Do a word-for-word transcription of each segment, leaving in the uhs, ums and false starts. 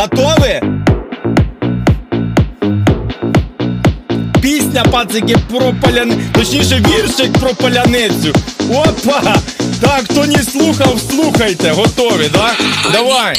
Готові? Пісня, пацики, про поляницю, точніше віршик про поляницю. Опа! Так, хто не слухав, слухайте. Готові, да? Давай.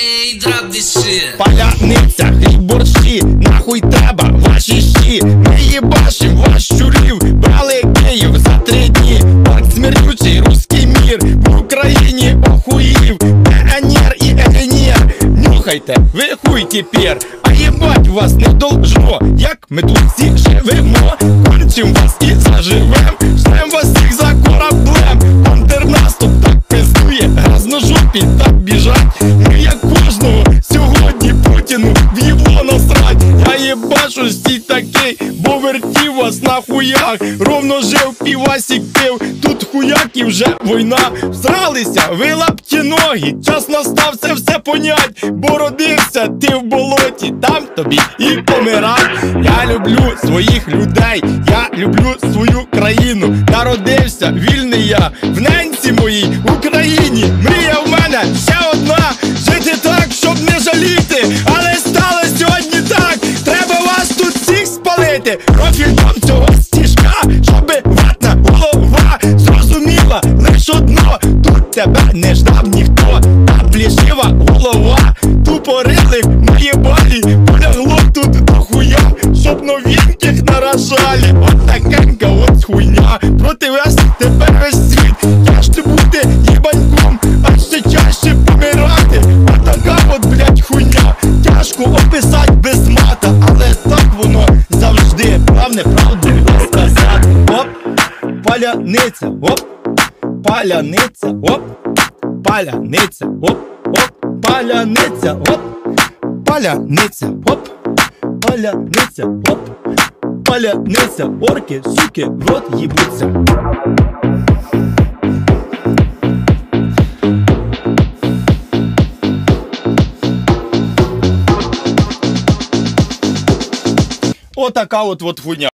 Поляниця, хліб, борщі, нахуй треба ваші щі. Ми їбашим ваш щурів, брали Київ за три дні. Пак смердючий руський мір, в Україні охуїв. ДНР і ЛНР, нюхайте, ви хуй тепер. А їбать вас не должно, як ми тут всі живемо. Кончим вас і заживем, ждем вас всіх за кораблем. Контрнаступ так пиздує, грязножопі так біжать. Ми як кожного сьогодні Путіну в їбло насрать. Я їбашу стій такий, бо вертів вас на хуях. Ровно жив, півасік пив, тут хуяк і вже війна. Всралися, ви лапті ноги, час настав це все понять. Бо родився ти в болоті, там тобі і помирай. Я люблю своїх людей, я люблю свою країну. Народився вільний я в ненці моїй Україні. Мрія в мене ще одна, жити так, щоб не жаліти. Але стало сьогодні так, треба вас тут всіх спалити. Профільком цього стіжка, щоби ватна голова зрозуміла лиш одно: тут тебе не ждав ніхто. Та плішива голова, тупорилих мої болі. Полягло тут до хуя, щоб новеньких наражали. От такенька от хуйня, проти вас тепер весь світ. Тяжче бути їбаньком, а ще чаще помирати. От така от, блять, хуйня, тяжко описать без мата. Але так воно завжди, правне правду сказати. Оп, паляниця, оп, паляниця, оп, паляниця, оп, оп, паляниця, оп, паляниця, оп, паляниця, оп, паляниця, орки, суки, в рот їбуться. Отака от от хуйня.